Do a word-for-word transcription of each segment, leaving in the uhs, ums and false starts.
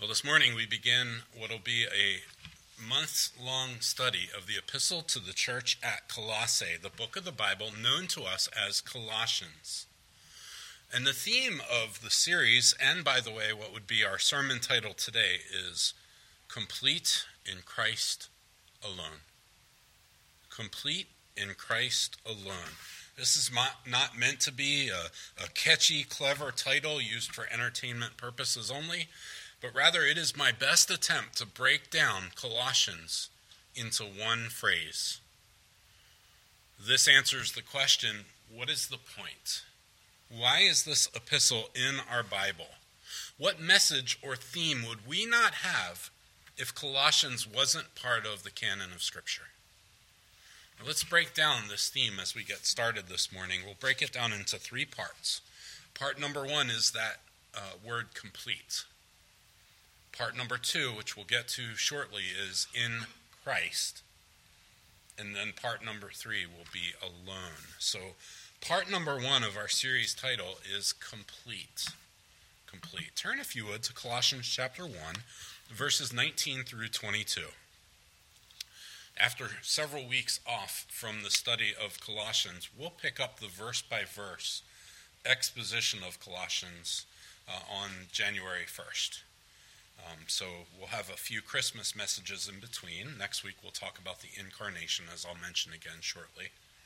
Well, this morning we begin what will be a months-long study of the epistle to the church at Colossae, the book of the Bible known to us as Colossians. And the theme of the series, and by the way, what would be our sermon title today, is Complete in Christ Alone. Complete in Christ Alone. This is not meant to be a, a catchy, clever title used for entertainment purposes only, but rather it is my best attempt to break down Colossians into one phrase. This answers the question, what is the point? Why is this epistle in our Bible? What message or theme would we not have if Colossians wasn't part of the canon of Scripture? Now let's break down this theme as we get started this morning. We'll break it down into three parts. Part number one is that uh, word complete. Part number two, which we'll get to shortly, is in Christ. And then part number three will be alone. So part number one of our series title is Complete. Complete. Turn, if you would, to Colossians chapter one, verses nineteen through twenty-two. After several weeks off from the study of Colossians, we'll pick up the verse-by-verse exposition of Colossians uh, on January first. Um, so we'll have a few Christmas messages in between. Next week we'll talk about the incarnation, as I'll mention again shortly.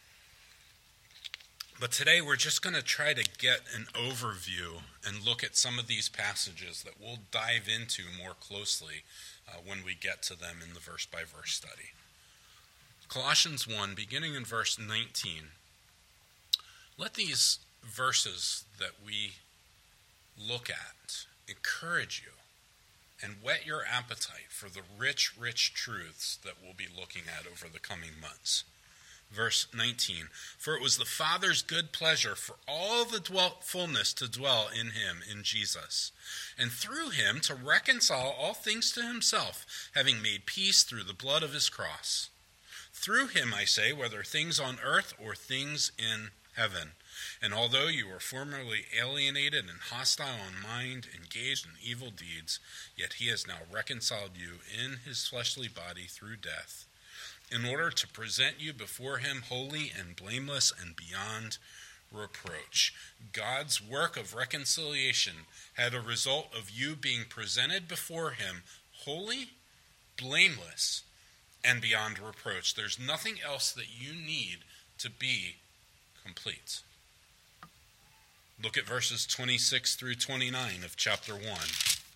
But today we're just going to try to get an overview and look at some of these passages that we'll dive into more closely uh, when we get to them in the verse-by-verse study. Colossians one, beginning in verse nineteen. Let these verses that we look at encourage you and whet your appetite for the rich, rich truths that we'll be looking at over the coming months. Verse nineteen, for it was the Father's good pleasure for all the dwell, fullness to dwell in him, in Jesus, and through him to reconcile all things to himself, having made peace through the blood of his cross. Through him, I say, whether things on earth or things in heaven. And although you were formerly alienated and hostile in mind, engaged in evil deeds, yet he has now reconciled you in his fleshly body through death, in order to present you before him holy and blameless and beyond reproach. God's work of reconciliation had a result of you being presented before him holy, blameless, and beyond reproach. There's nothing else that you need to be complete. Look at verses twenty-six through twenty-nine of chapter one.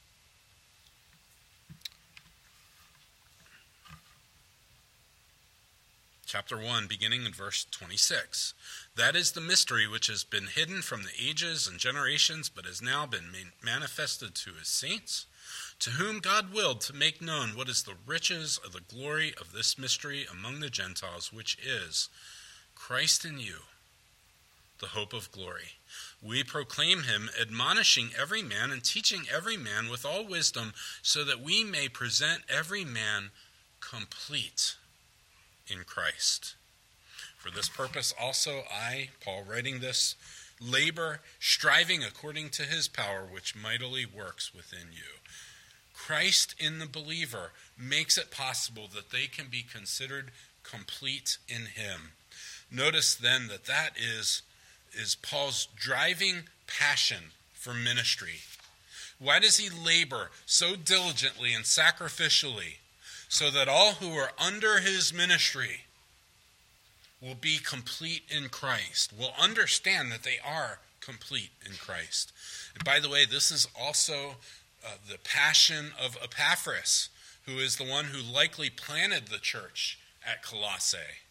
Chapter one, beginning in verse twenty-six. That is the mystery which has been hidden from the ages and generations, but has now been manifested to his saints, to whom God willed to make known what is the riches of the glory of this mystery among the Gentiles, which is Christ in you, the hope of glory. We proclaim him, admonishing every man and teaching every man with all wisdom, so that we may present every man complete in Christ. For this purpose also I, Paul writing this, labor, striving according to his power, which mightily works within you. Christ in the believer makes it possible that they can be considered complete in him. Notice then that that is, is Paul's driving passion for ministry. Why does he labor so diligently and sacrificially so that all who are under his ministry will be complete in Christ, will understand that they are complete in Christ? And by the way, this is also Uh, the passion of Epaphras, who is the one who likely planted the church at Colossae.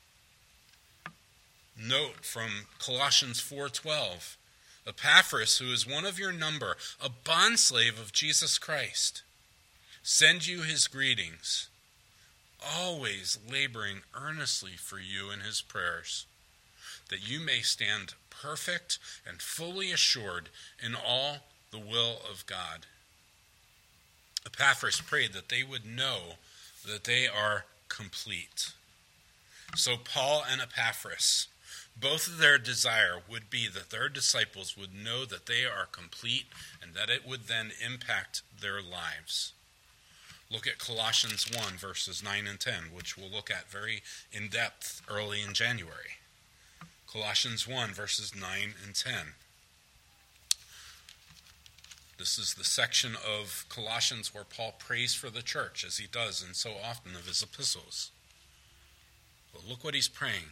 Note from Colossians four twelve, Epaphras, who is one of your number, a bondslave of Jesus Christ, send you his greetings, always laboring earnestly for you in his prayers, that you may stand perfect and fully assured in all the will of God. Epaphras prayed that they would know that they are complete. So Paul and Epaphras, both of their desire would be that their disciples would know that they are complete and that it would then impact their lives. Look at Colossians one, verses nine and ten, which we'll look at very in depth early in January. Colossians one, verses nine and ten. This is the section of Colossians where Paul prays for the church, as he does in so often of his epistles. But look what he's praying.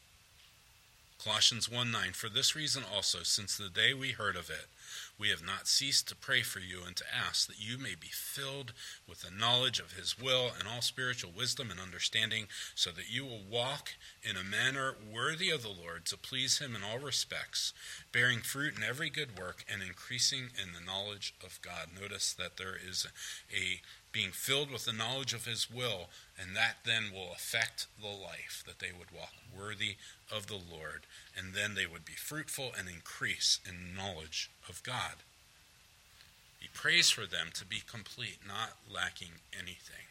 Colossians one nine, for this reason also, since the day we heard of it, we have not ceased to pray for you and to ask that you may be filled with the knowledge of his will and all spiritual wisdom and understanding, so that you will walk in a manner worthy of the Lord, to please him in all respects, bearing fruit in every good work and increasing in the knowledge of God. Notice that there is a being filled with the knowledge of his will, and that then will affect the life, that they would walk worthy of the Lord, and then they would be fruitful and increase in knowledge of God. He prays for them to be complete, not lacking anything.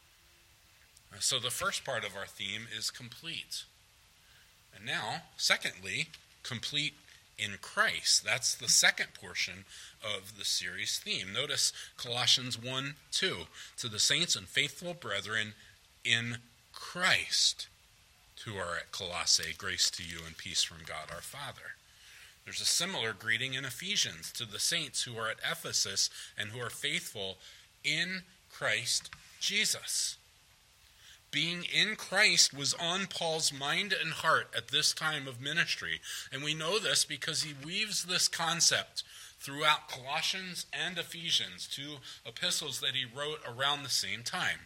So the first part of our theme is complete. And now, secondly, complete in Christ. That's the second portion of the series theme. Notice Colossians one two, to the saints and faithful brethren in Christ who are at Colossae, grace to you and peace from God our Father. There's a similar greeting in Ephesians, to the saints who are at Ephesus and who are faithful in Christ Jesus. Being in Christ was on Paul's mind and heart at this time of ministry. And we know this because he weaves this concept throughout Colossians and Ephesians, two epistles that he wrote around the same time.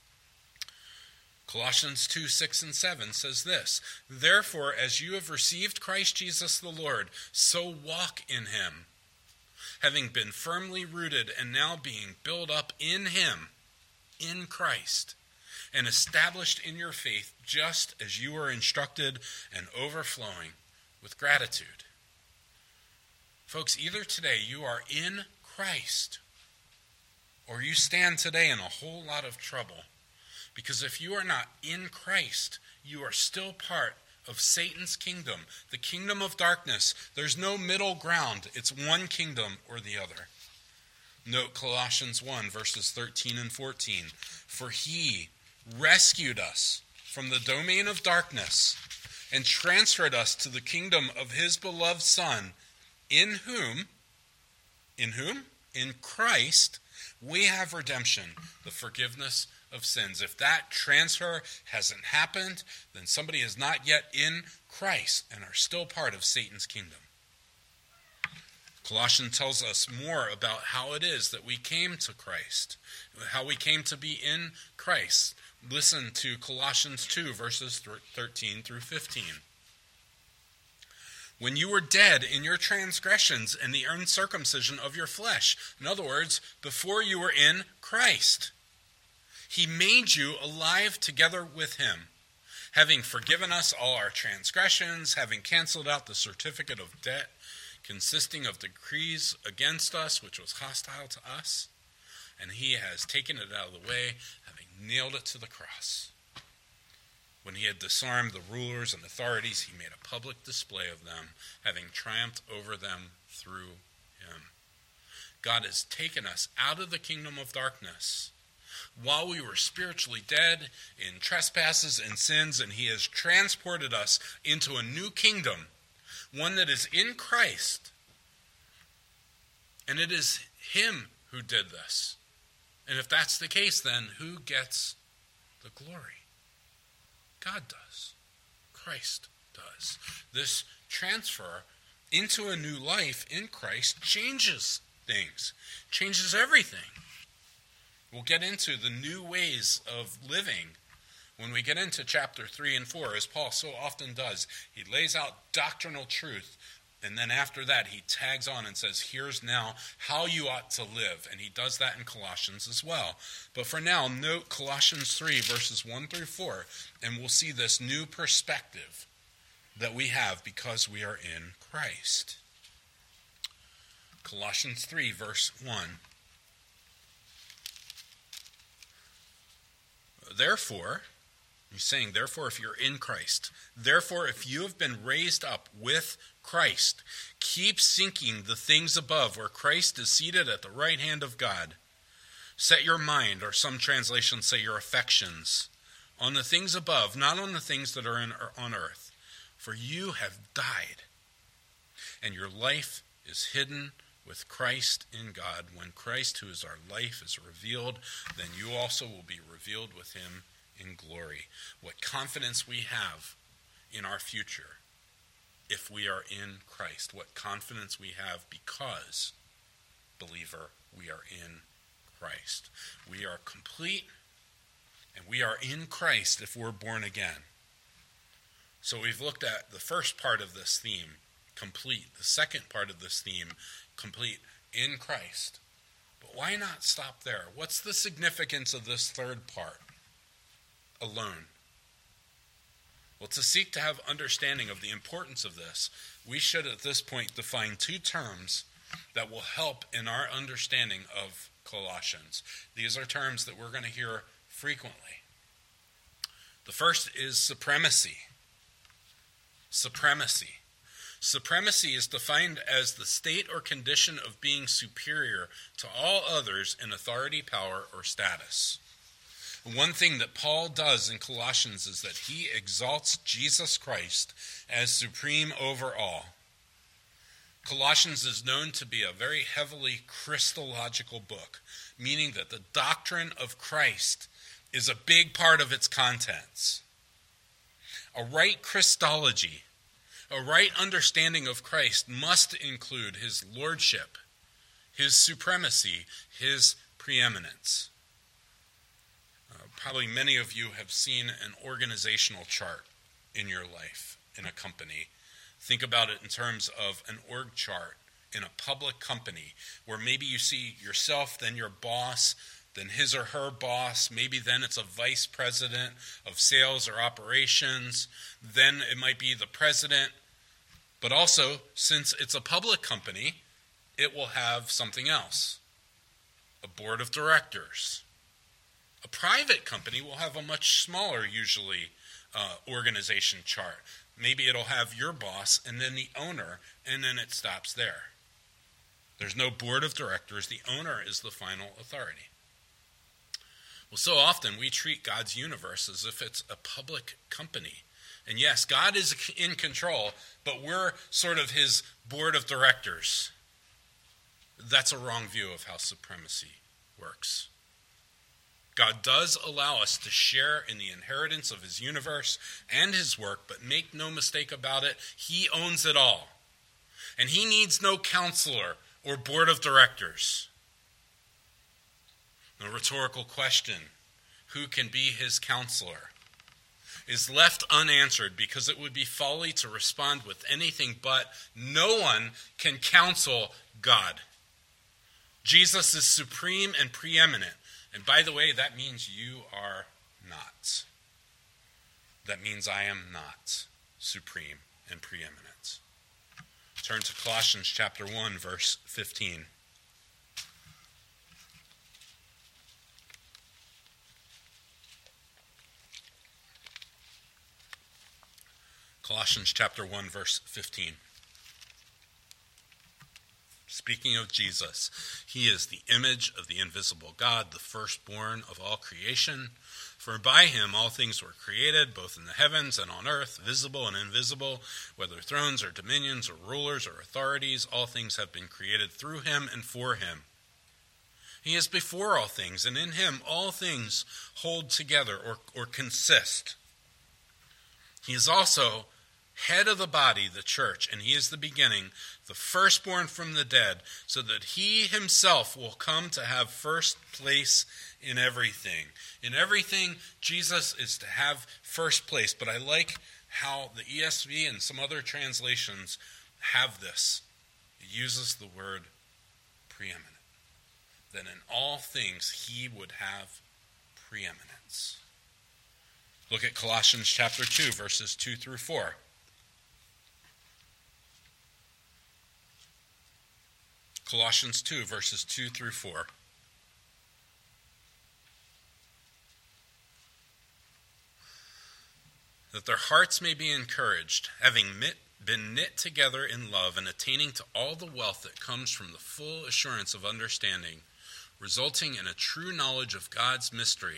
Colossians two, six and seven says this, therefore, as you have received Christ Jesus the Lord, so walk in him, having been firmly rooted and now being built up in him, in Christ, and established in your faith, just as you are instructed, and overflowing with gratitude. Folks, either today you are in Christ, or you stand today in a whole lot of trouble. Because if you are not in Christ, you are still part of Satan's kingdom, the kingdom of darkness. There's no middle ground. It's one kingdom or the other. Note Colossians one, verses thirteen and fourteen. For he rescued us from the domain of darkness and transferred us to the kingdom of his beloved Son, in whom, in whom? In Christ, we have redemption, the forgiveness of sins. If that transfer hasn't happened, then somebody is not yet in Christ and are still part of Satan's kingdom. Colossians tells us more about how it is that we came to Christ, how we came to be in Christ. Listen to Colossians two, verses thirteen through fifteen. When you were dead in your transgressions and the uncircumcision of your flesh, in other words, before you were in Christ, he made you alive together with him, having forgiven us all our transgressions, having canceled out the certificate of debt consisting of decrees against us, which was hostile to us, and he has taken it out of the way, having nailed it to the cross. When he had disarmed the rulers and authorities, he made a public display of them, having triumphed over them through him. God has taken us out of the kingdom of darkness while we were spiritually dead in trespasses and sins, and he has transported us into a new kingdom, one that is in Christ. And it is him who did this. And if that's the case, then who gets the glory? God does. Christ does. This transfer into a new life in Christ changes things, changes everything. We'll get into the new ways of living when we get into chapter three and four, as Paul so often does. He lays out doctrinal truth, and then after that he tags on and says, here's now how you ought to live. And he does that in Colossians as well. But for now, note Colossians three, verses one through four, and we'll see this new perspective that we have because we are in Christ. Colossians three, verse one. Therefore, he's saying, therefore, if you're in Christ, therefore, if you have been raised up with Christ, keep seeking the things above where Christ is seated at the right hand of God. Set your mind, or some translations say your affections, on the things above, not on the things that are in, on earth. For you have died, and your life is hidden with Christ in God. When Christ, who is our life, is revealed, then you also will be revealed with him in glory. What confidence we have in our future if we are in Christ. What confidence we have because, believer, we are in Christ. We are complete, and we are in Christ if we're born again. So we've looked at the first part of this theme, complete. The second part of this theme, complete in Christ. But why not stop there? What's the significance of this third part? Alone. Well, to seek to have understanding of the importance of this, we should at this point define two terms that will help in our understanding of Colossians. These are terms that we're going to hear frequently. The first is supremacy. Supremacy. Supremacy is defined as the state or condition of being superior to all others in authority, power, or status. One thing that Paul does in Colossians is that he exalts Jesus Christ as supreme over all. Colossians is known to be a very heavily Christological book, meaning that the doctrine of Christ is a big part of its contents. A right Christology, a right understanding of Christ must include his lordship, his supremacy, his preeminence. Uh, probably many of you have seen an organizational chart in your life in a company. Think about it in terms of an org chart in a public company where maybe you see yourself, then your boss, then his or her boss, maybe then it's a vice president of sales or operations, then it might be the president. But also, since it's a public company, it will have something else, a board of directors. A private company will have a much smaller, usually, uh, organization chart. Maybe it'll have your boss and then the owner, and then it stops there. There's no board of directors. The owner is the final authority. Well, so often we treat God's universe as if it's a public company. And yes, God is in control, but we're sort of his board of directors. That's a wrong view of how supremacy works. God does allow us to share in the inheritance of his universe and his work, but make no mistake about it, he owns it all. And he needs no counselor or board of directors. A rhetorical question, who can be his counselor, is left unanswered because it would be folly to respond with anything but no one can counsel God. Jesus is supreme and preeminent. And by the way, that means you are not. That means I am not supreme and preeminent. Turn to Colossians chapter one, verse fifteen. Colossians chapter one, verse fifteen. Speaking of Jesus, he is the image of the invisible God, the firstborn of all creation. For by him all things were created, both in the heavens and on earth, visible and invisible, whether thrones or dominions or rulers or authorities, all things have been created through him and for him. He is before all things, and in him all things hold together or, or consist. He is also head of the body, the church, and he is the beginning, the firstborn from the dead, so that he himself will come to have first place in everything. In everything, Jesus is to have first place. But I like how the E S V and some other translations have this. It uses the word preeminent. That in all things he would have preeminence. Look at Colossians chapter two, verses two through four. Colossians two, verses two through four. That their hearts may be encouraged, having been knit together in love and attaining to all the wealth that comes from the full assurance of understanding, resulting in a true knowledge of God's mystery.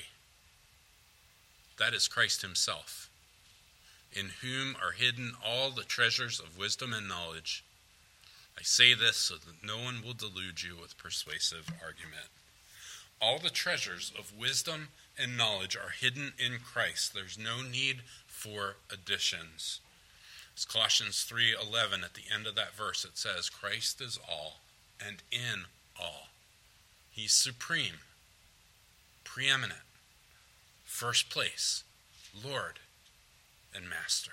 That is Christ himself, in whom are hidden all the treasures of wisdom and knowledge. I say this so that no one will delude you with persuasive argument. All the treasures of wisdom and knowledge are hidden in Christ. There's no need for additions. It's Colossians three eleven, at the end of that verse, it says, Christ is all and in all. He's supreme, preeminent, first place, Lord and Master.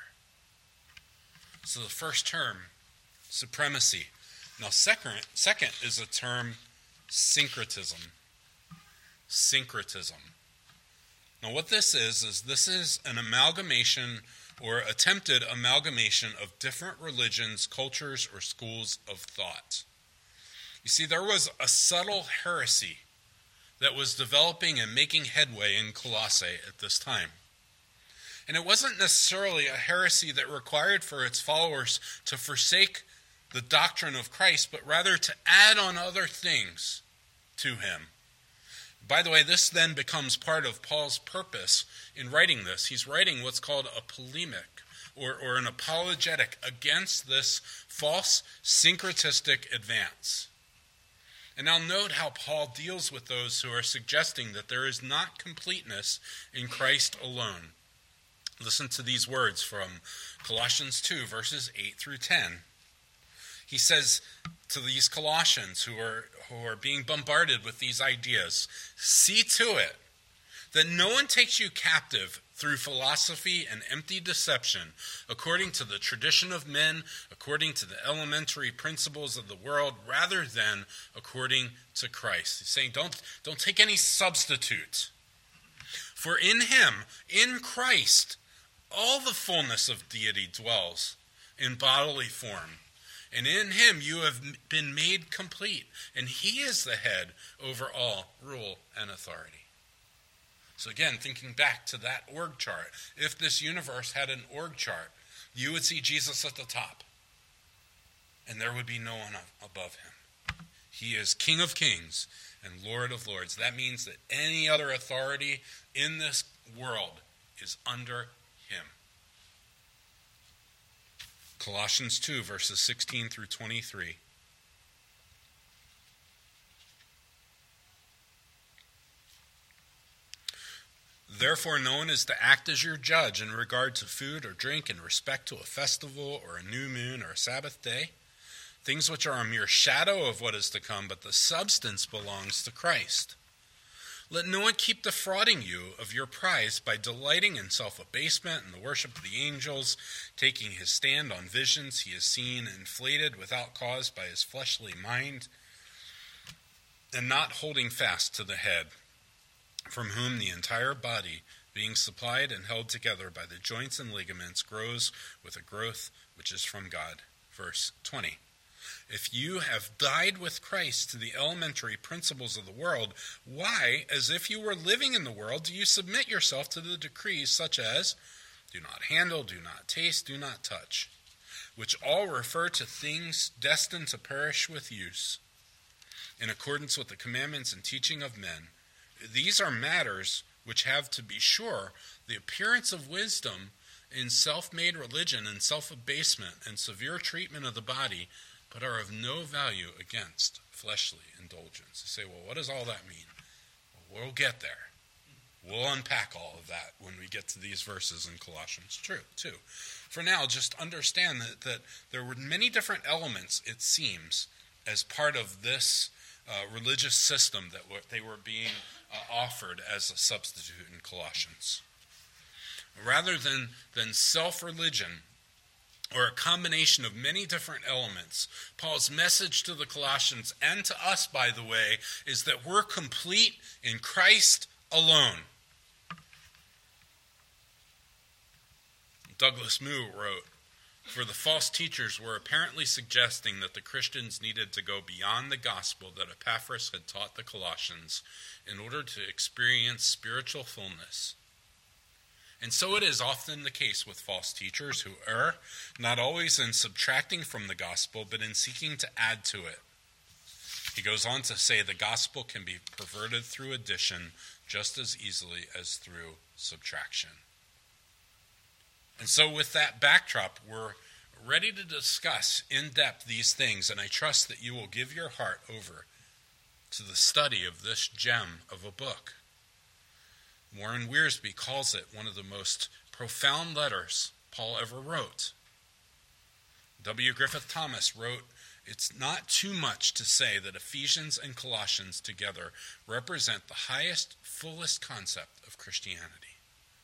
So the first term, supremacy. Now second, second is the term syncretism. Syncretism. Now what this is, is this is an amalgamation or attempted amalgamation of different religions, cultures, or schools of thought. You see, there was a subtle heresy that was developing and making headway in Colossae at this time. And it wasn't necessarily a heresy that required for its followers to forsake the doctrine of Christ, but rather to add on other things to him. By the way, this then becomes part of Paul's purpose in writing this. He's writing what's called a polemic, or, or an apologetic against this false syncretistic advance. And now note how Paul deals with those who are suggesting that there is not completeness in Christ alone. Listen to these words from Colossians two, verses eight through ten. He says to these Colossians who are, who are being bombarded with these ideas, see to it that no one takes you captive through philosophy and empty deception, according to the tradition of men, according to the elementary principles of the world, rather than according to Christ. He's saying, don't, don't take any substitute. For in him, in Christ, all the fullness of deity dwells in bodily form. And in him you have been made complete, and he is the head over all rule and authority. So again, thinking back to that org chart, if this universe had an org chart, you would see Jesus at the top, and there would be no one above him. He is King of kings and Lord of lords. That means that any other authority in this world is under him. Colossians two, verses sixteen through twenty-three. Therefore, no one is to act as your judge in regard to food or drink in respect to a festival or a new moon or a Sabbath day, things which are a mere shadow of what is to come, but the substance belongs to Christ. Let no one keep defrauding you of your prize by delighting in self-abasement and the worship of the angels, taking his stand on visions he has seen, inflated without cause by his fleshly mind, and not holding fast to the head, from whom the entire body, being supplied and held together by the joints and ligaments, grows with a growth which is from God. Verse twenty. If you have died with Christ to the elementary principles of the world, why, as if you were living in the world, do you submit yourself to the decrees such as, do not handle, do not taste, do not touch, which all refer to things destined to perish with use, in accordance with the commandments and teaching of men? These are matters which have, to be sure, the appearance of wisdom in self-made religion and self-abasement and severe treatment of the body, but are of no value against fleshly indulgence. You say, well, what does all that mean? Well, we'll get there. We'll unpack all of that when we get to these verses in Colossians two. For now, just understand that, that there were many different elements, it seems, as part of this uh, religious system that were, they were being uh, offered as a substitute in Colossians. Rather than, than self-religion, or a combination of many different elements, Paul's message to the Colossians, and to us, by the way, is that we're complete in Christ alone. Douglas Moo wrote, for the false teachers were apparently suggesting that the Christians needed to go beyond the gospel that Epaphras had taught the Colossians in order to experience spiritual fullness. And so it is often the case with false teachers who err, not always in subtracting from the gospel, but in seeking to add to it. He goes on to say the gospel can be perverted through addition just as easily as through subtraction. And so with that backdrop, we're ready to discuss in depth these things, and I trust that you will give your heart over to the study of this gem of a book. Warren Wiersbe calls it one of the most profound letters Paul ever wrote. W. Griffith Thomas wrote, "It's not too much to say that Ephesians and Colossians together represent the highest, fullest concept of Christianity."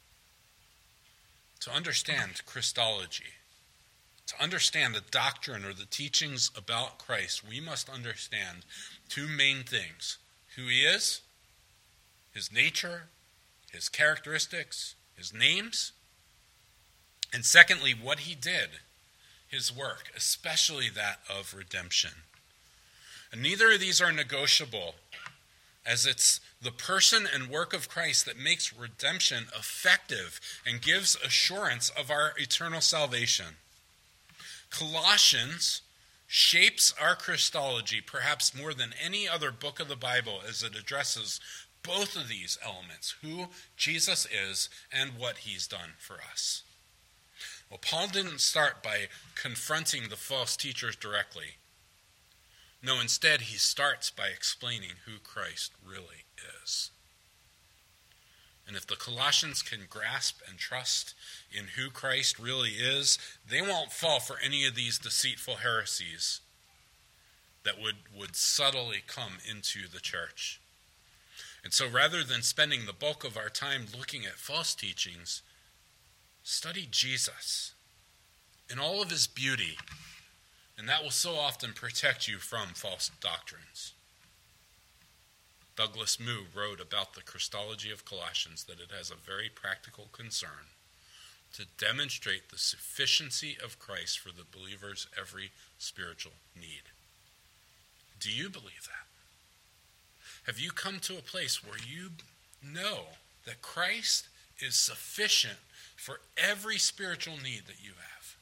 To understand Christology, to understand the doctrine or the teachings about Christ, we must understand two main things: who he is, his nature, his characteristics, his names, and secondly, what he did, his work, especially that of redemption. And neither of these are negotiable, as it's the person and work of Christ that makes redemption effective and gives assurance of our eternal salvation. Colossians shapes our Christology perhaps more than any other book of the Bible, as it addresses both of these elements, who Jesus is and what he's done for us. Well, Paul didn't start by confronting the false teachers directly. No, instead he starts by explaining who Christ really is. And if the Colossians can grasp and trust in who Christ really is, they won't fall for any of these deceitful heresies that would, would subtly come into the church. And so rather than spending the bulk of our time looking at false teachings, study Jesus in all of his beauty, and that will so often protect you from false doctrines. Douglas Moo wrote about the Christology of Colossians that it has a very practical concern to demonstrate the sufficiency of Christ for the believer's every spiritual need. Do you believe that? Have you come to a place where you know that Christ is sufficient for every spiritual need that you have?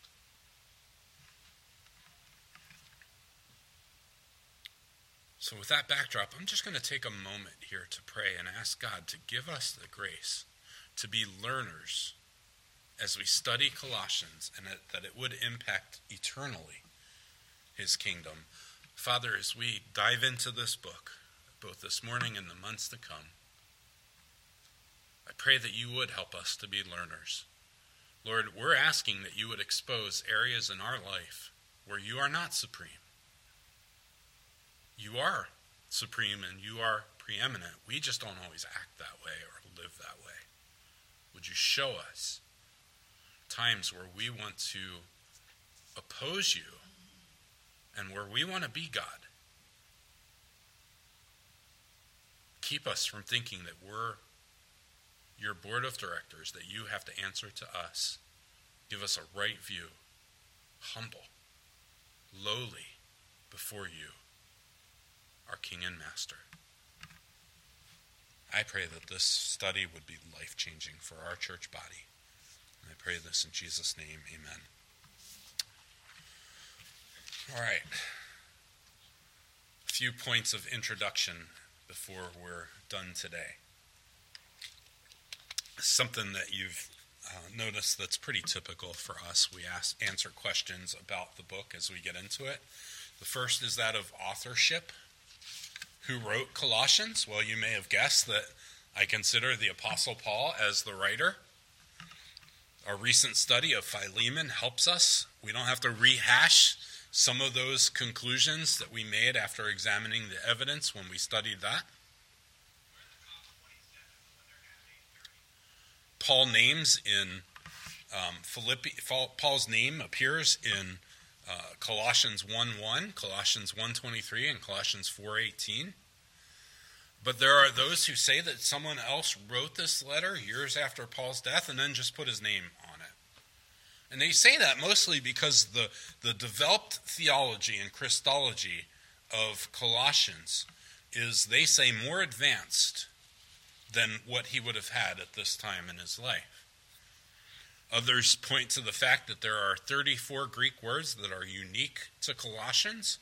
So with that backdrop, I'm just going to take a moment here to pray and ask God to give us the grace to be learners as we study Colossians, and that it would impact eternally his kingdom. Father, as we dive into this book, both this morning and the months to come, I pray that you would help us to be learners. Lord, we're asking that you would expose areas in our life where you are not supreme. You are supreme and you are preeminent. We just don't always act that way or live that way. Would you show us times where we want to oppose you and where we want to be God? Keep us from thinking that we're your board of directors, that you have to answer to us. Give us a right view, humble, lowly before you, our King and Master. I pray that this study would be life-changing for our church body. And I pray this in Jesus' name, amen. All right. A few points of introduction before we're done today. Something that you've uh, noticed that's pretty typical for us. We ask, answer questions about the book as we get into it. The first is that of authorship. Who wrote Colossians? Well, you may have guessed that I consider the Apostle Paul as the writer. Our recent study of Philemon helps us. We don't have to rehash some of those conclusions that we made after examining the evidence when we studied that. Paul names in um, Philippi, Paul's name appears in uh, Colossians one one, Colossians one twenty-three, and Colossians four eighteen. But there are those who say that someone else wrote this letter years after Paul's death and then just put his name on it. And they say that mostly because the, the developed theology and Christology of Colossians is, they say, more advanced than what he would have had at this time in his life. Others point to the fact that there are thirty-four Greek words that are unique to Colossians,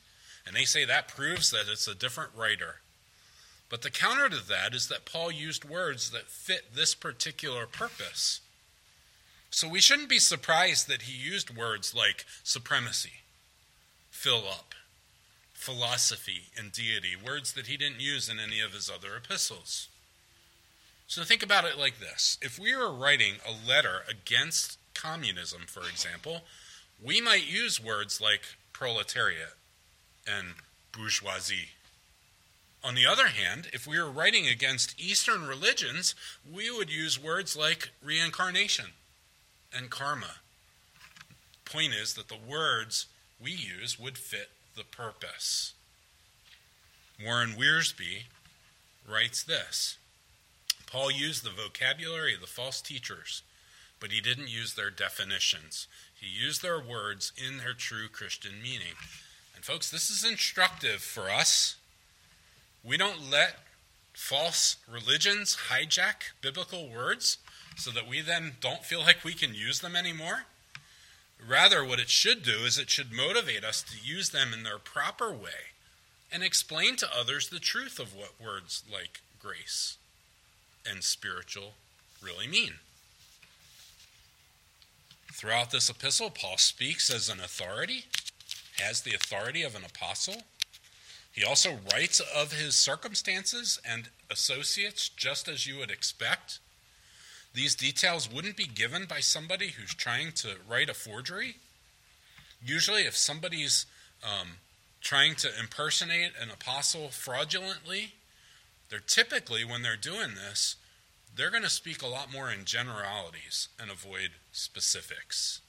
And they say that proves that it's a different writer. But the counter to that is that Paul used words that fit this particular purpose. So we shouldn't be surprised that he used words like supremacy, fill up, philosophy, and deity, words that he didn't use in any of his other epistles. So think about it like this. If we were writing a letter against communism, for example, we might use words like proletariat and bourgeoisie. On the other hand, if we were writing against Eastern religions, we would use words like reincarnation and karma. Point is that the words we use would fit the purpose. Warren Wiersbe writes this: Paul used the vocabulary of the false teachers, but he didn't use their definitions. He used their words in their true Christian meaning. And folks, this is instructive for us. We don't let false religions hijack biblical words so that we then don't feel like we can use them anymore. Rather, what it should do is it should motivate us to use them in their proper way and explain to others the truth of what words like grace and spiritual really mean. Throughout this epistle, Paul speaks as an authority, has the authority of an apostle. He also writes of his circumstances and associates just as you would expect. These details wouldn't be given by somebody who's trying to write a forgery. Usually if somebody's um, trying to impersonate an apostle fraudulently, they're typically, when they're doing this, they're going to speak a lot more in generalities and avoid specifics.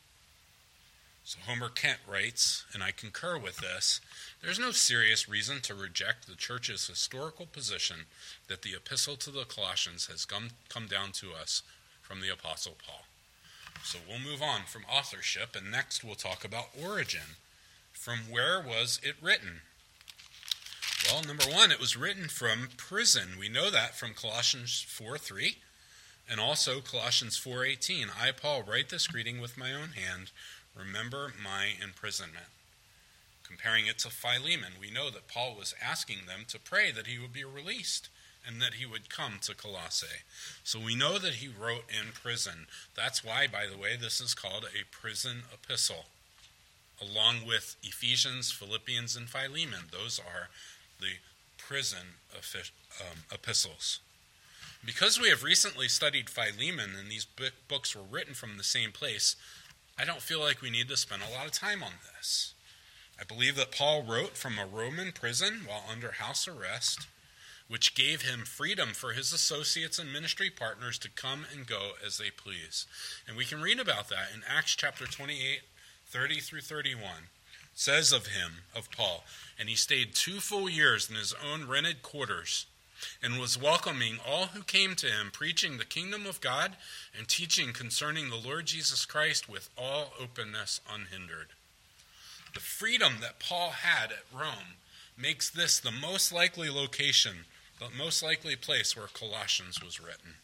So Homer Kent writes, and I concur with this, there's no serious reason to reject the church's historical position that the epistle to the Colossians has come, come down to us from the Apostle Paul. So we'll move on from authorship, and next we'll talk about origin. From where was it written? Well, number one, it was written from prison. We know that from Colossians four three, and also Colossians four eighteen. I, Paul, write this greeting with my own hand. Remember my imprisonment. Comparing it to Philemon, we know that Paul was asking them to pray that he would be released and that he would come to Colossae. So we know that he wrote in prison. That's why, by the way, this is called a prison epistle, along with Ephesians, Philippians, and Philemon. Those are the prison um, epistles. Because we have recently studied Philemon and these books were written from the same place, I don't feel like we need to spend a lot of time on this. I believe that Paul wrote from a Roman prison while under house arrest, which gave him freedom for his associates and ministry partners to come and go as they please. And we can read about that in Acts chapter twenty-eight, thirty through thirty-one. It says of him, of Paul, and he stayed two full years in his own rented quarters, and was welcoming all who came to him, preaching the kingdom of God and teaching concerning the Lord Jesus Christ with all openness unhindered. The freedom that Paul had at Rome makes this the most likely location, the most likely place where Colossians was written.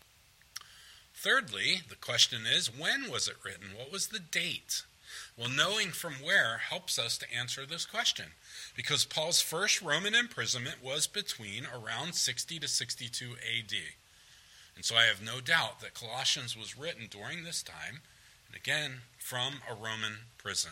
Thirdly, the question is, when was it written? What was the date? Well, knowing from where helps us to answer this question, because Paul's first Roman imprisonment was between around sixty to sixty-two A D. And so I have no doubt that Colossians was written during this time, and again, from a Roman prison.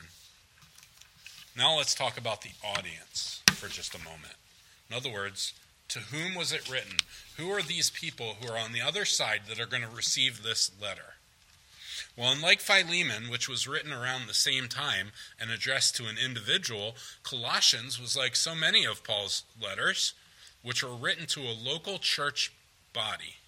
Now let's talk about the audience for just a moment. In other words, to whom was it written? Who are these people who are on the other side that are going to receive this letter? Well, unlike Philemon, which was written around the same time and addressed to an individual, Colossians was like so many of Paul's letters, which were written to a local church body.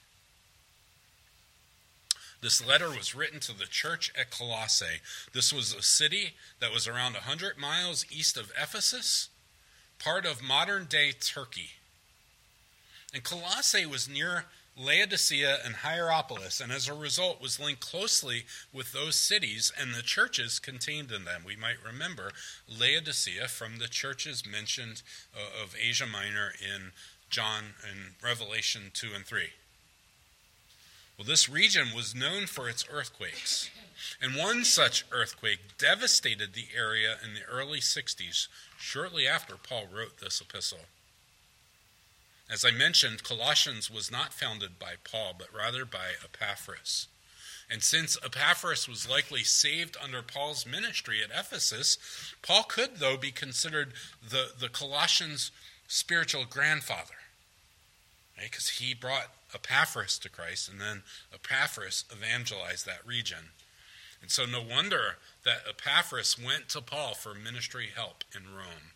This letter was written to the church at Colossae. This was a city that was around one hundred miles east of Ephesus, part of modern-day Turkey. And Colossae was near Laodicea and Hierapolis, and as a result was linked closely with those cities and the churches contained in them. We might remember Laodicea from the churches mentioned uh, of Asia Minor in John and Revelation two and three. Well, this region was known for its earthquakes, and one such earthquake devastated the area in the early sixties, shortly after Paul wrote this epistle. As I mentioned, Colossians was not founded by Paul, but rather by Epaphras. And since Epaphras was likely saved under Paul's ministry at Ephesus, Paul could, though, be considered the, the Colossians' spiritual grandfather, because he brought Epaphras to Christ, and then Epaphras evangelized that region. And so no wonder that Epaphras went to Paul for ministry help in Rome.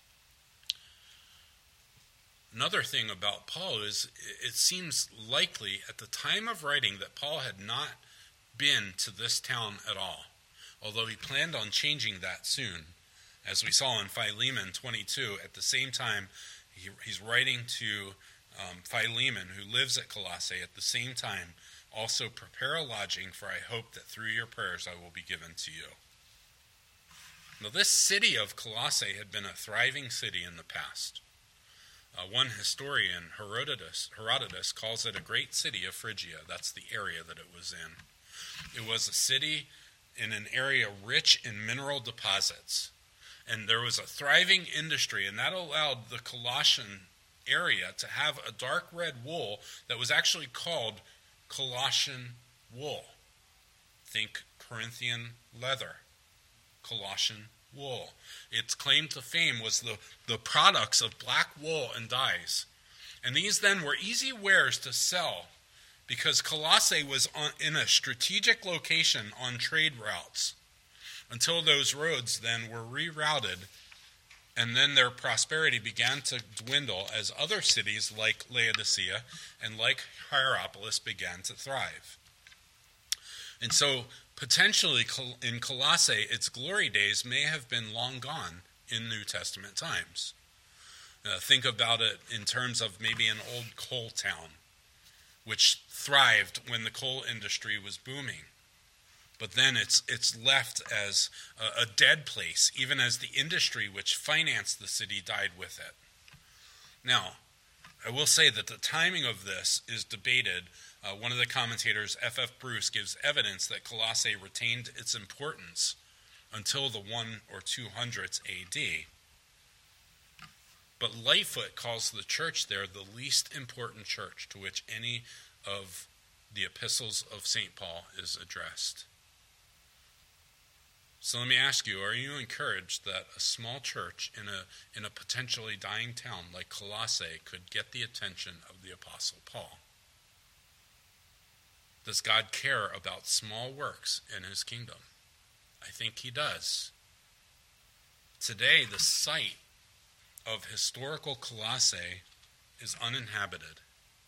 Another thing about Paul is it seems likely at the time of writing that Paul had not been to this town at all, although he planned on changing that soon. As we saw in Philemon twenty-two, at the same time he, he's writing to um, Philemon, who lives at Colossae, at the same time, also prepare a lodging, for I hope that through your prayers I will be given to you. Now, this city of Colossae had been a thriving city in the past. Uh, one historian, Herodotus, Herodotus, calls it a great city of Phrygia. That's the area that it was in. It was a city in an area rich in mineral deposits. And there was a thriving industry, and that allowed the Colossian area to have a dark red wool that was actually called Colossian wool. Think Corinthian leather, Colossian wool. Its claim to fame was the, the products of black wool and dyes. And these then were easy wares to sell because Colossae was on, in a strategic location on trade routes until those roads then were rerouted, and then their prosperity began to dwindle as other cities like Laodicea and like Hierapolis began to thrive. And so potentially in Colossae, its glory days may have been long gone in New Testament times. Uh, think about it in terms of maybe an old coal town, which thrived when the coal industry was booming. But then it's it's left as a, a dead place, even as the industry which financed the city died with it. Now, I will say that the timing of this is debated. Uh, one of the commentators, F F Bruce, gives evidence that Colossae retained its importance until the one or two hundreds A D. But Lightfoot calls the church there the least important church to which any of the epistles of Saint Paul is addressed. So let me ask you, are you encouraged that a small church in a in a potentially dying town like Colossae could get the attention of the Apostle Paul? Does God care about small works in his kingdom? I think he does. Today, the site of historical Colossae is uninhabited.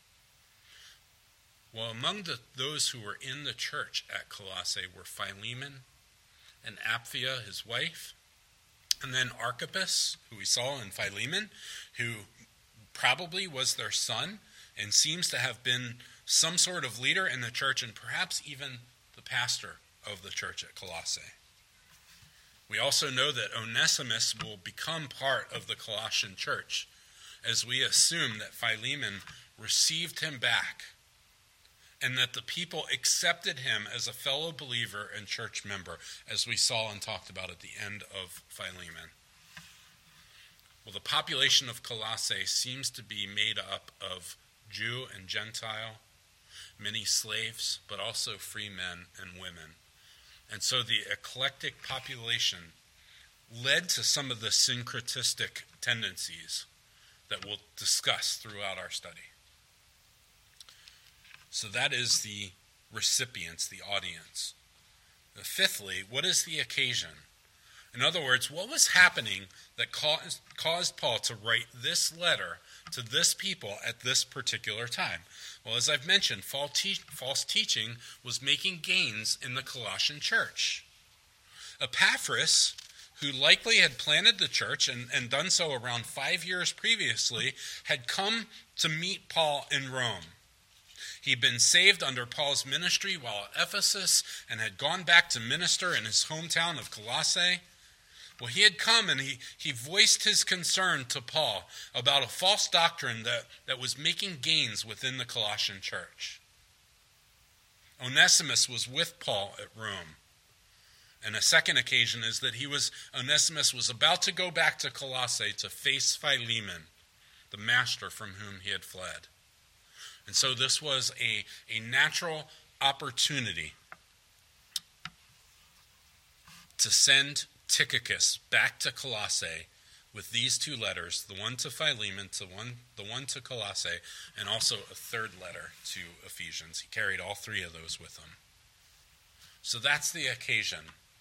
Well, among the, those who were in the church at Colossae were Philemon and Apphia, his wife, and then Archippus, who we saw in Philemon, who probably was their son and seems to have been some sort of leader in the church and perhaps even the pastor of the church at Colossae. We also know that Onesimus will become part of the Colossian church, as we assume that Philemon received him back and that the people accepted him as a fellow believer and church member, as we saw and talked about at the end of Philemon. Well, the population of Colossae seems to be made up of Jew and Gentile, many slaves, but also free men and women. And so the eclectic population led to some of the syncretistic tendencies that we'll discuss throughout our study. So that is the recipients, the audience. Fifthly, what is the occasion? In other words, what was happening that caused, caused Paul to write this letter to this people at this particular time? Well, as I've mentioned, false, te- false teaching was making gains in the Colossian church. Epaphras, who likely had planted the church and, and done so around five years previously, had come to meet Paul in Rome. He'd been saved under Paul's ministry while at Ephesus and had gone back to minister in his hometown of Colossae. Well, he had come and he, he voiced his concern to Paul about a false doctrine that, that was making gains within the Colossian church. Onesimus was with Paul at Rome. And a second occasion is that he was Onesimus was about to go back to Colossae to face Philemon, the master from whom he had fled. And so this was a, a natural opportunity to send Tychicus back to Colossae with these two letters, the one to Philemon, to one, the one to Colossae, and also a third letter to Ephesians. He carried all three of those with him. So that's the occasion.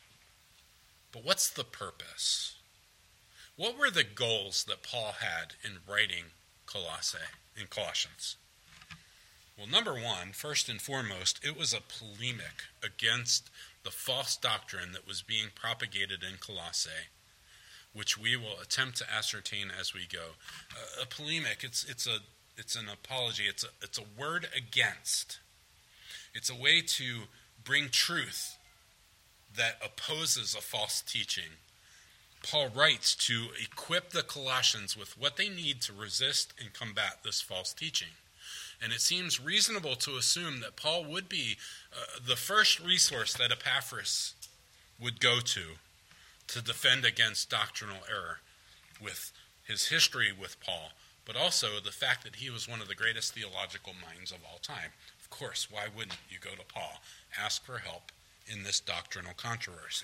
But what's the purpose? What were the goals that Paul had in writing Colossae, in Colossians? Well, number one, first and foremost, it was a polemic against the false doctrine that was being propagated in Colossae, which we will attempt to ascertain as we go. Uh, a polemic, it's it's a it's an apology. It's a it's a word against. It's a way to bring truth that opposes a false teaching. Paul writes to equip the Colossians with what they need to resist and combat this false teaching. And it seems reasonable to assume that Paul would be uh, the first resource that Epaphras would go to to defend against doctrinal error, with his history with Paul, but also the fact that he was one of the greatest theological minds of all time. Of course, why wouldn't you go to Paul? Ask for help in this doctrinal controversy.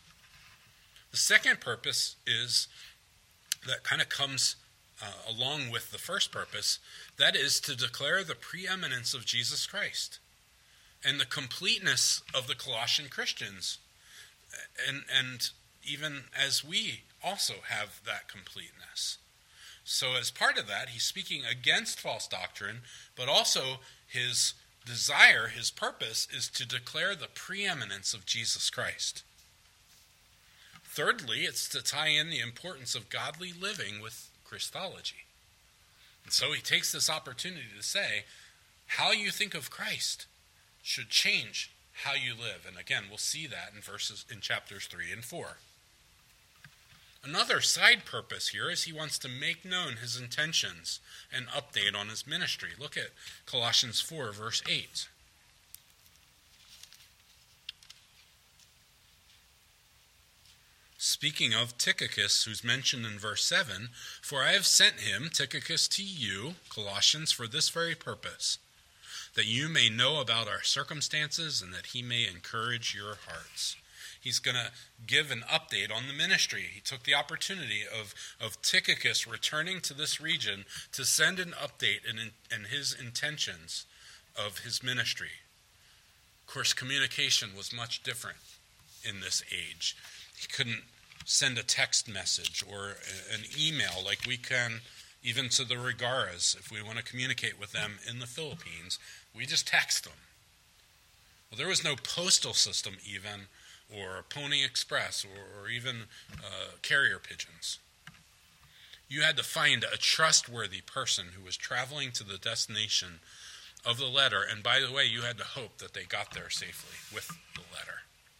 The second purpose is that kind of comes uh, along with the first purpose, that is to declare the preeminence of Jesus Christ and the completeness of the Colossian Christians. And, and even as we also have that completeness. So as part of that, he's speaking against false doctrine, but also his desire, his purpose, is to declare the preeminence of Jesus Christ. Thirdly, it's to tie in the importance of godly living with Christology. And so he takes this opportunity to say, how you think of Christ should change how you live. And again, we'll see that in verses in chapters three and four. Another side purpose here is he wants to make known his intentions and update on his ministry. Look at Colossians four, verse eight. Speaking of Tychicus, who's mentioned in verse seven, for I have sent him, Tychicus, to you, Colossians, for this very purpose, that you may know about our circumstances and that he may encourage your hearts. He's going to give an update on the ministry. He took the opportunity of, of Tychicus returning to this region to send an update in, in his intentions of his ministry. Of course, communication was much different in this age. He couldn't send a text message or an email like we can even to the Regaras. If we want to communicate with them in the Philippines, we just text them. Well, there was no postal system even, or Pony Express, or, or even uh, carrier pigeons. You had to find a trustworthy person who was traveling to the destination of the letter, and by the way, you had to hope that they got there safely with the letter.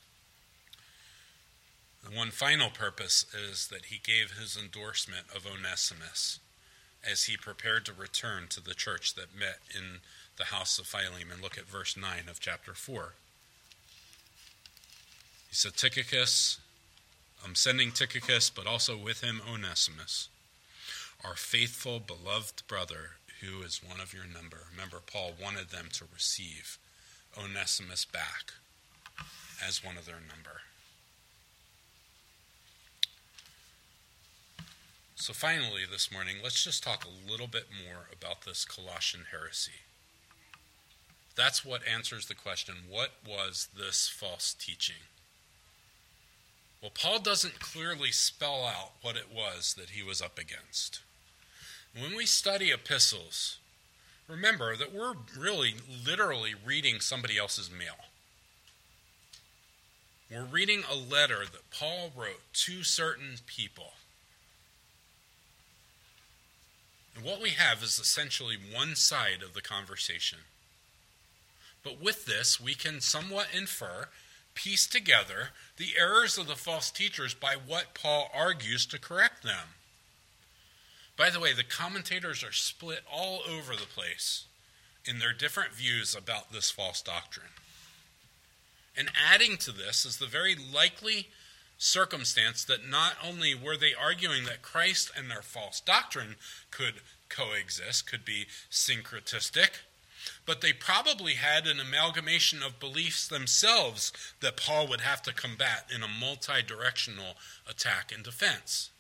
The one final purpose is that he gave his endorsement of Onesimus as he prepared to return to the church that met in the house of Philemon. Look at verse nine of chapter four. He said, Tychicus, I'm sending Tychicus, but also with him Onesimus, our faithful, beloved brother, who is one of your number. Remember, Paul wanted them to receive Onesimus back as one of their number. So finally this morning, let's just talk a little bit more about this Colossian heresy. That's what answers the question, what was this false teaching? Well, Paul doesn't clearly spell out what it was that he was up against. When we study epistles, remember that we're really literally reading somebody else's mail. We're reading a letter that Paul wrote to certain people. And what we have is essentially one side of the conversation. But with this, we can somewhat infer, piece together the errors of the false teachers by what Paul argues to correct them. By the way, the commentators are split all over the place in their different views about this false doctrine. And adding to this is the very likely circumstance that not only were they arguing that Christ and their false doctrine could coexist, could be syncretistic, but they probably had an amalgamation of beliefs themselves that Paul would have to combat in a multi-directional attack and defense.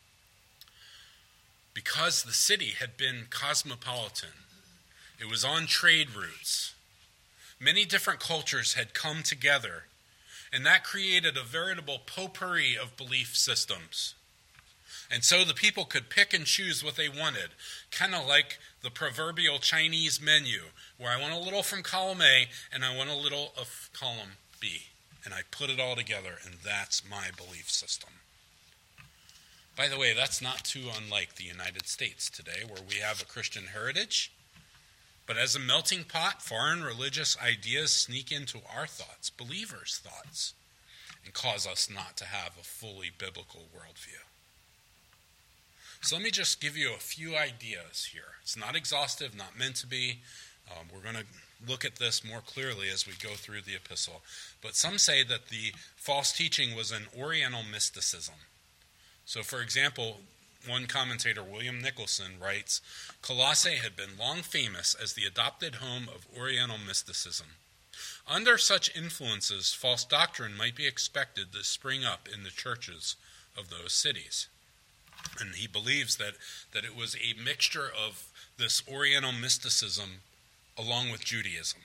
Because the city had been cosmopolitan, it was on trade routes, many different cultures had come together, and that created a veritable potpourri of belief systems. And so the people could pick and choose what they wanted, kind of like the proverbial Chinese menu, where I want a little from column A and I want a little of column B. And I put it all together, and that's my belief system. By the way, that's not too unlike the United States today, where we have a Christian heritage. But as a melting pot, foreign religious ideas sneak into our thoughts, believers' thoughts, and cause us not to have a fully biblical worldview. So let me just give you a few ideas here. It's not exhaustive, not meant to be. Um, we're going to look at this more clearly as we go through the epistle. But some say that the false teaching was an Oriental mysticism. So, for example, one commentator, William Nicholson, writes, Colossae had been long famous as the adopted home of Oriental mysticism. Under such influences, false doctrine might be expected to spring up in the churches of those cities. And he believes that, that it was a mixture of this Oriental mysticism along with Judaism.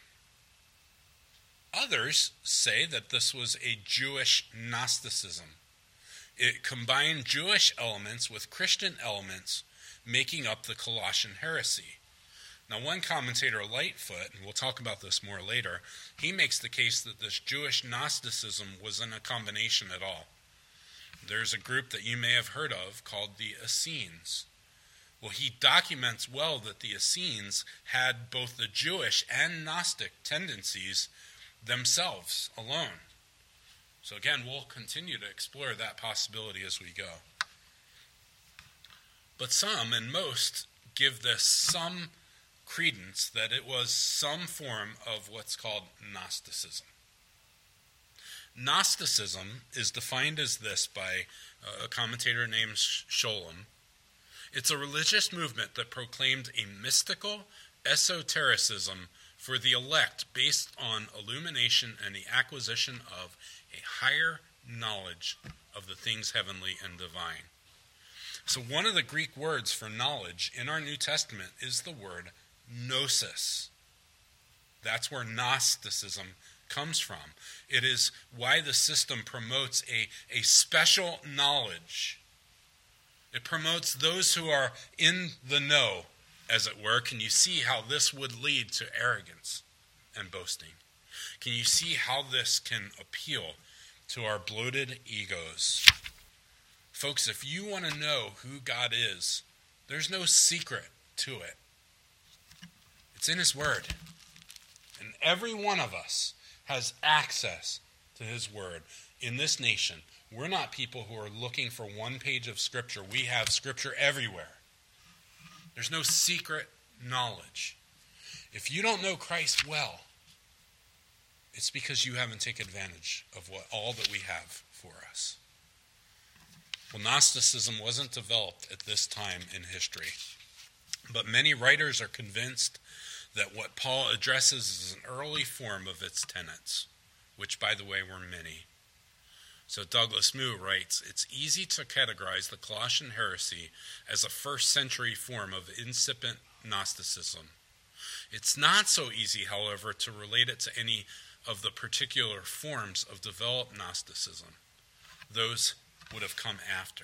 Others say that this was a Jewish Gnosticism. It combined Jewish elements with Christian elements, making up the Colossian heresy. Now, one commentator, Lightfoot, and we'll talk about this more later, he makes the case that this Jewish Gnosticism wasn't a combination at all. There's a group that you may have heard of called the Essenes. Well, he documents well that the Essenes had both the Jewish and Gnostic tendencies themselves alone. So again, we'll continue to explore that possibility as we go. But some, and most, give this some credence that it was some form of what's called Gnosticism. Gnosticism is defined as this by a commentator named Scholem. It's a religious movement that proclaimed a mystical esotericism for the elect based on illumination and the acquisition of a higher knowledge of the things heavenly and divine. So one of the Greek words for knowledge in our New Testament is the word gnosis. That's where Gnosticism comes from. It is why the system promotes a, a special knowledge. It promotes those who are in the know, as it were. Can you see how this would lead to arrogance and boasting? Can you see how this can appeal to our bloated egos? Folks, if you want to know who God is, there's no secret to it. It's in His Word. And every one of us has access to His Word. In this nation, we're not people who are looking for one page of Scripture. We have Scripture everywhere. There's no secret knowledge. If you don't know Christ well, it's because you haven't taken advantage of what all that we have for us. Well, Gnosticism wasn't developed at this time in history, but many writers are convinced that what Paul addresses is an early form of its tenets, which, by the way, were many. So Douglas Moo writes, it's easy to categorize the Colossian heresy as a first century form of incipient Gnosticism. It's not so easy, however, to relate it to any of the particular forms of developed Gnosticism. Those would have come after.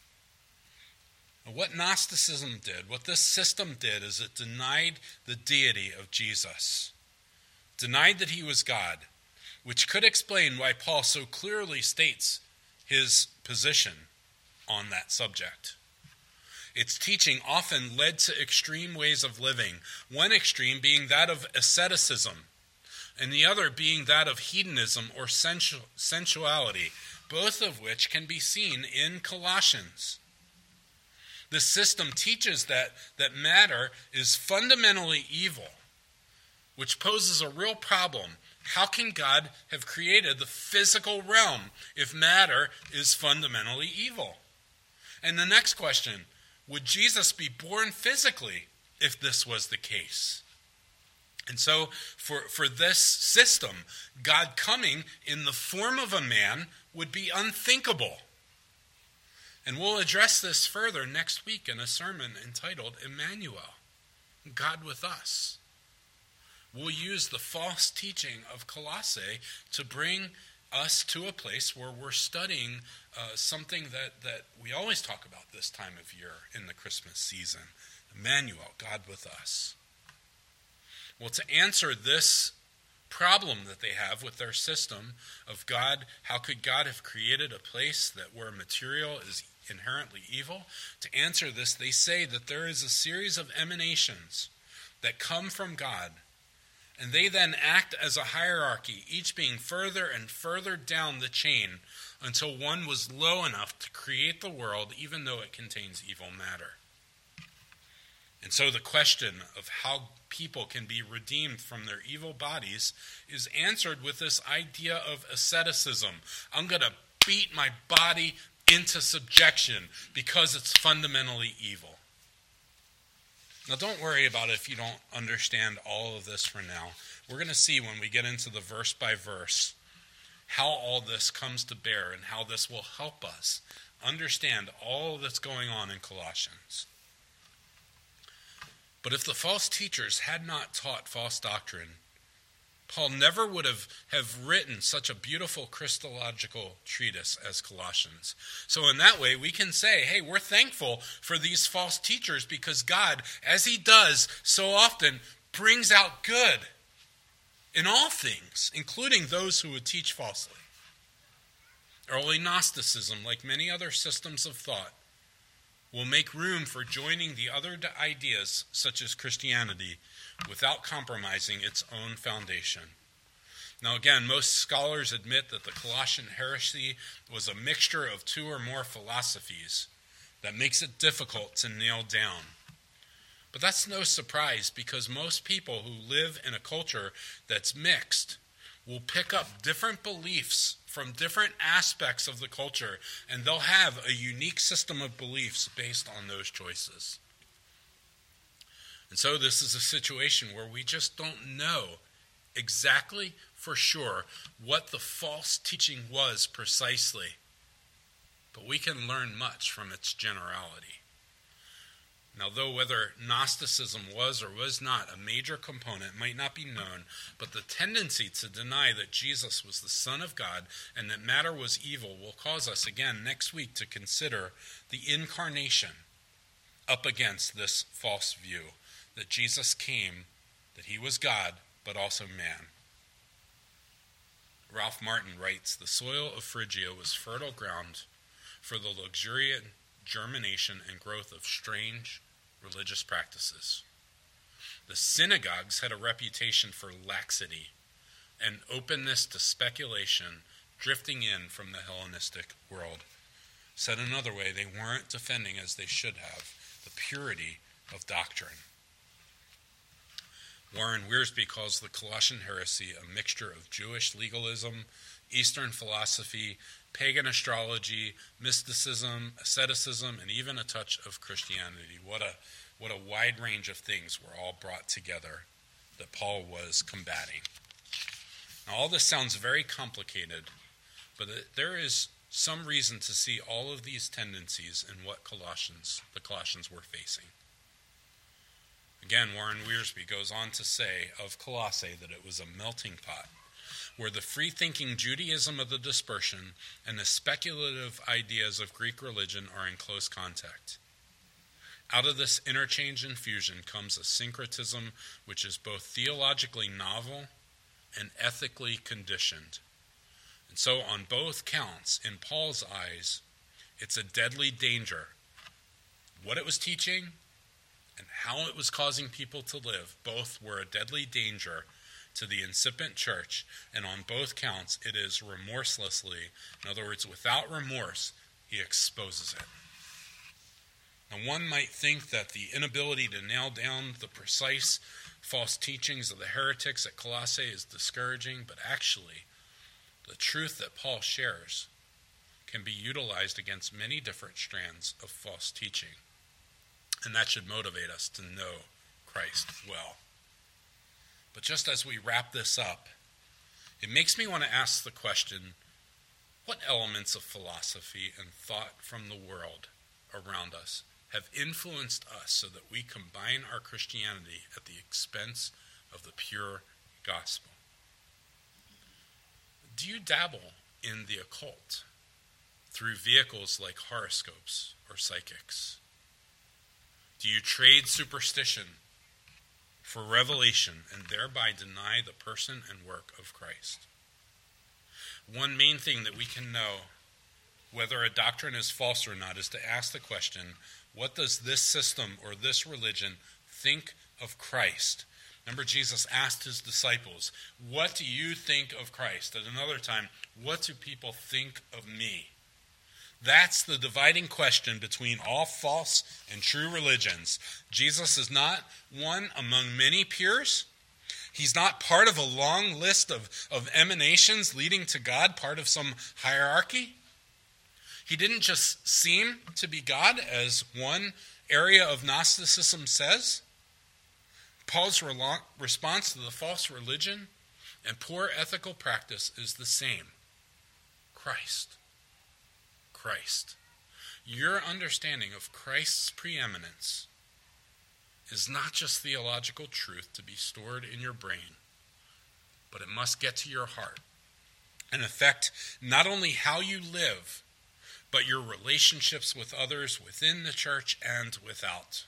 What Gnosticism did, what this system did, is it denied the deity of Jesus, denied that he was God, which could explain why Paul so clearly states his position on that subject. Its teaching often led to extreme ways of living, one extreme being that of asceticism, and the other being that of hedonism or sensu- sensuality, both of which can be seen in Colossians. The system teaches that, that matter is fundamentally evil, which poses a real problem. How can God have created the physical realm if matter is fundamentally evil? And the next question, would Jesus be born physically if this was the case? And so for, for this system, God coming in the form of a man would be unthinkable. And we'll address this further next week in a sermon entitled Emmanuel, God with us. We'll use the false teaching of Colossae to bring us to a place where we're studying uh, something that, that we always talk about this time of year in the Christmas season, Emmanuel, God with us. Well, to answer this problem that they have with their system of God, how could God have created a place that where material is inherently evil? To answer this, they say that there is a series of emanations that come from God, and they then act as a hierarchy, each being further and further down the chain until one was low enough to create the world, even though it contains evil matter. And so the question of how people can be redeemed from their evil bodies is answered with this idea of asceticism. I'm going to beat my body into subjection because it's fundamentally evil. Now, don't worry about it if you don't understand all of this for now. We're going to see when we get into the verse by verse how all this comes to bear and how this will help us understand all that's going on in Colossians. But if the false teachers had not taught false doctrine, Paul never would have, have written such a beautiful Christological treatise as Colossians. So in that way, we can say, hey, we're thankful for these false teachers because God, as he does so often, brings out good in all things, including those who would teach falsely. Early Gnosticism, like many other systems of thought, will make room for joining the other ideas, such as Christianity, without compromising its own foundation. Now again, most scholars admit that the Colossian heresy was a mixture of two or more philosophies that makes it difficult to nail down. But that's no surprise because most people who live in a culture that's mixed will pick up different beliefs from different aspects of the culture, and they'll have a unique system of beliefs based on those choices. And so this is a situation where we just don't know exactly for sure what the false teaching was precisely, but we can learn much from its generality. Now, though whether Gnosticism was or was not a major component might not be known, but the tendency to deny that Jesus was the Son of God and that matter was evil will cause us again next week to consider the incarnation up against this false view that Jesus came, that he was God, but also man. Ralph Martin writes, the soil of Phrygia was fertile ground for the luxuriant germination and growth of strange religious practices. The synagogues had a reputation for laxity and openness to speculation drifting in from the Hellenistic world. Said another way, they weren't defending as they should have the purity of doctrine. Warren Wiersbe calls the Colossian heresy a mixture of Jewish legalism, Eastern philosophy, pagan astrology, mysticism, asceticism, and even a touch of Christianity. What a what a wide range of things were all brought together that Paul was combating. Now, all this sounds very complicated, but there is some reason to see all of these tendencies in what Colossians, the Colossians were facing. Again, Warren Wiersbe goes on to say of Colossae that it was a melting pot, where the free-thinking Judaism of the dispersion and the speculative ideas of Greek religion are in close contact. Out of this interchange and fusion comes a syncretism which is both theologically novel and ethically conditioned. And so on both counts, in Paul's eyes, it's a deadly danger. What it was teaching and how it was causing people to live, both were a deadly danger to the incipient church, and on both counts, it is remorselessly, in other words, without remorse, he exposes it. Now, one might think that the inability to nail down the precise false teachings of the heretics at Colossae is discouraging, but actually, the truth that Paul shares can be utilized against many different strands of false teaching. And that should motivate us to know Christ well. But just as we wrap this up, it makes me want to ask the question, what elements of philosophy and thought from the world around us have influenced us so that we combine our Christianity at the expense of the pure gospel? Do you dabble in the occult through vehicles like horoscopes or psychics? Do you trade superstition for revelation and thereby deny the person and work of Christ? One main thing that we can know whether a doctrine is false or not is to ask the question, what does this system or this religion think of Christ? Remember, Jesus asked his disciples, what do you think of Christ? At another time, what do people think of me? That's the dividing question between all false and true religions. Jesus is not one among many peers. He's not part of a long list of, of emanations leading to God, part of some hierarchy. He didn't just seem to be God, as one area of Gnosticism says. Paul's re- response to the false religion and poor ethical practice is the same. Christ. Christ. Your understanding of Christ's preeminence is not just theological truth to be stored in your brain, but it must get to your heart and affect not only how you live, but your relationships with others within the church and without.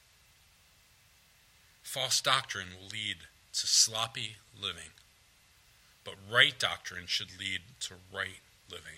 False doctrine will lead to sloppy living, but right doctrine should lead to right living.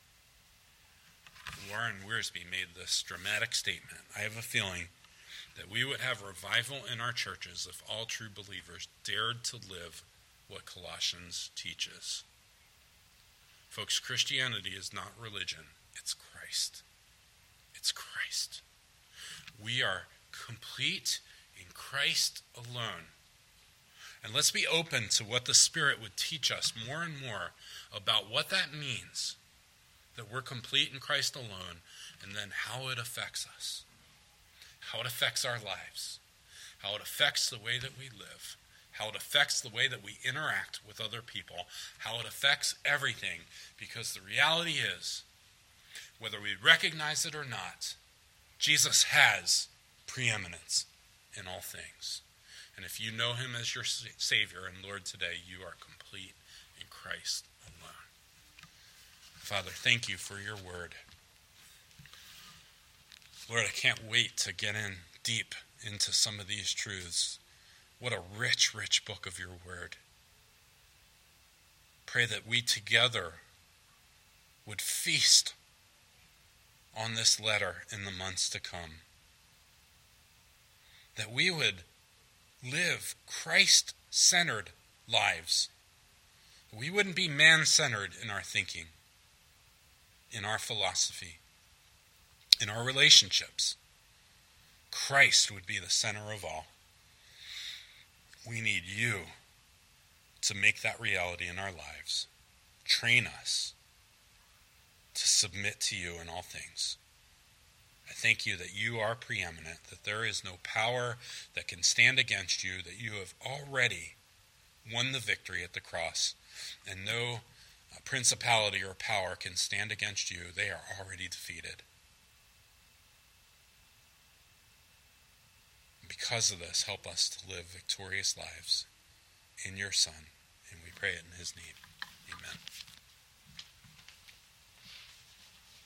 Warren Wiersbe made this dramatic statement. I have a feeling that we would have revival in our churches if all true believers dared to live what Colossians teaches. Folks, Christianity is not religion. It's Christ. It's Christ. We are complete in Christ alone. And let's be open to what the Spirit would teach us more and more about what that means, that we're complete in Christ alone, and then how it affects us, how it affects our lives, how it affects the way that we live, how it affects the way that we interact with other people, how it affects everything, because the reality is, whether we recognize it or not, Jesus has preeminence in all things. And if you know him as your Savior and Lord today, you are complete in Christ alone. Father, thank you for your word. Lord, I can't wait to get in deep into some of these truths. What a rich, rich book of your word. Pray that we together would feast on this letter in the months to come. That we would live Christ-centered lives. We wouldn't be man-centered in our thinking, in our philosophy, in our relationships. Christ would be the center of all. We need you to make that reality in our lives. Train us to submit to you in all things. I thank you that you are preeminent, that there is no power that can stand against you, that you have already won the victory at the cross, and no principality or power can stand against you. They are already defeated. Because of this, help us to live victorious lives in your Son, and we pray it in his name. Amen.